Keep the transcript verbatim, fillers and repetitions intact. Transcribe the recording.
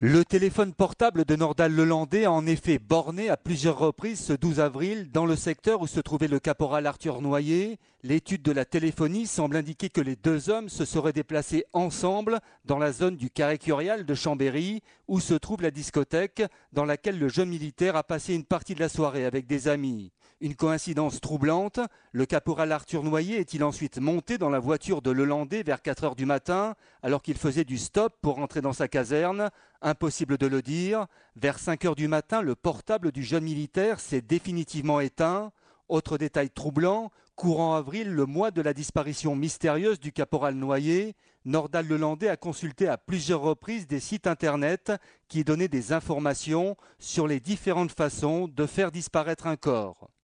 Le téléphone portable de Nordal Lelandais a en effet borné à plusieurs reprises ce douze avril dans le secteur où se trouvait le caporal Arthur Noyer. L'étude de la téléphonie semble indiquer que les deux hommes se seraient déplacés ensemble dans la zone du Carré Curial de Chambéry, où se trouve la discothèque dans laquelle le jeune militaire a passé une partie de la soirée avec des amis. Une coïncidence troublante, le caporal Arthur Noyer est-il ensuite monté dans la voiture de Lelandais vers quatre heures du matin alors qu'il faisait du stop pour rentrer dans sa caserne? Impossible de le dire. Vers cinq heures du matin, le portable du jeune militaire s'est définitivement éteint. Autre détail troublant, courant avril, le mois de la disparition mystérieuse du caporal Noyer, Nordal Lelandais a consulté à plusieurs reprises des sites internet qui donnaient des informations sur les différentes façons de faire disparaître un corps.